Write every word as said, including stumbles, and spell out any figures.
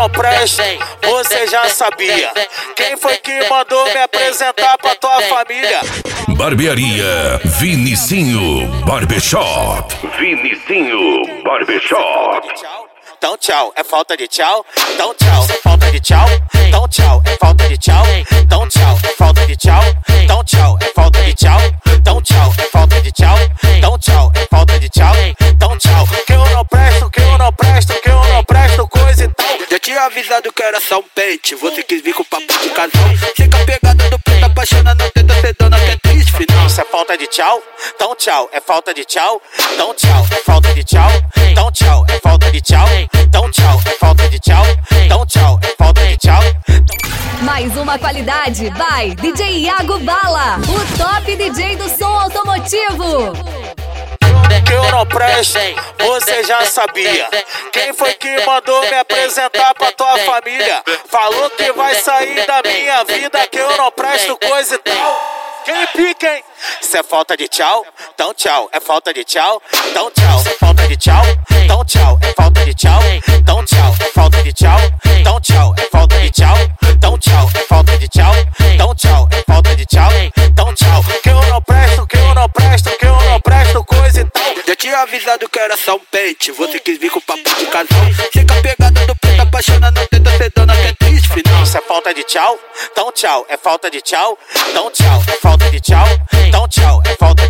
não presto, você já sabia. Quem foi que mandou me apresentar pra tua família? Barbearia Vinicinho Barbershop. Vinicinho Barbershop. Então tchau, é falta de tchau. Então tchau, é falta de tchau. Então tchau, é falta de tchau. Então tchau, é falta de tchau. Então tchau, é falta de tchau. Então tchau, é falta de tchau. Então tchau, é falta de tchau. Então tchau, que eu não presto, que eu não presto, que eu não presto coisa e tal. Já tinha avisado que era só um pente, você quis vir com papo de casal. Chega a pegada do preto, apaixona, não tenta ser dona, que é triste, final. Isso é falta de tchau. Então tchau, é falta de tchau. Então tchau, é falta de tchau. Então tchau, é falta de tchau. Então tchau, é falta de tchau. Então tchau, é falta de tchau. Mais uma qualidade by D J Iago Bala, o top D J do som automotivo. Que eu não presto, você já sabia. Quem foi que mandou me apresentar pra tua família? Falou que vai sair da minha vida, que eu não presto coisa e tal. Quem pica, hein? Isso é falta de tchau, então tchau, é falta de tchau. Então tchau, é falta de tchau. Então tchau, é falta de tchau. Então tchau, é falta de tchau. Então tchau, é falta de tchau. Então tchau, é falta de tchau. Então tchau, é falta de tchau. Então tchau, que eu não presto, que eu não presto, que eu não presto coisa e tal. Já tinha avisado que era só um pente, você quis vir com papo de casal. Chega a pegada do preto, apaixona, não tenta ser dona, que é triste, final. Isso é falta de tchau. Então tchau, é falta de tchau. Então tchau, é falta de tchau. Então tchau, é falta